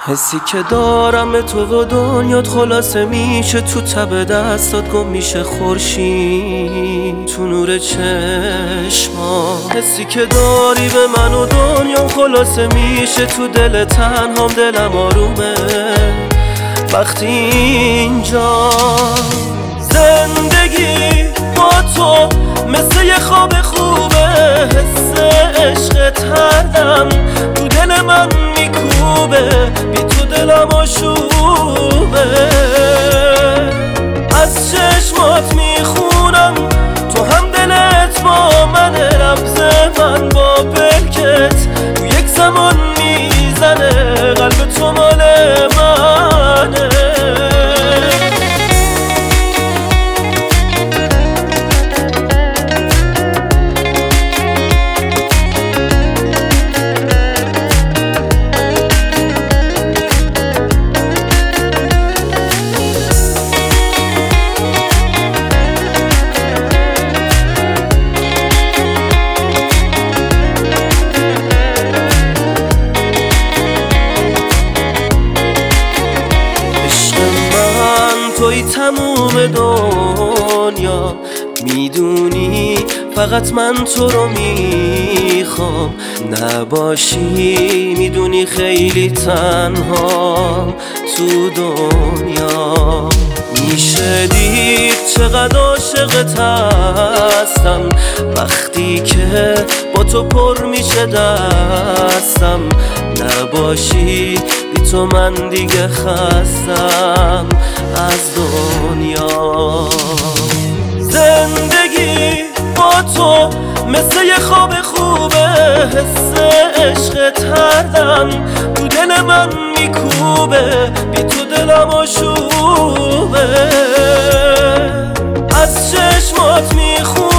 حسی که دارم به تو و دنیات خلاصه میشه، تو تب دستات گم میشه خورشید تو نور چشما. حسی که داری به من و دنیام خلاصه میشه، تو دل تنهام دلم آرومه وقتی اینجا. زندگی با تو مثل یه خواب خوبه، حس عشقت هر دم تو دل من میکوبه، بی تو دلم آشوبه. از چشمات میخونم تو هم دلت با من، رمز من با پلکت تو یک زمان میزنه، قلب تو مال منه. توی تموم دنیا میدونی، فقط من تو رو میخوام. نباشی میدونی خیلی تنها تو دنیا. میشه دید چقدر عاشقت هستم، وقتی که با تو پر میشه دستم. نباشی بی تو من دیگه خستم از دنیا. زندگی با تو مثل یه خواب خوبه، حس عشقت هر دم تو دل من میکوبه، بی تو دلم آشوبه. از چشمات میخونم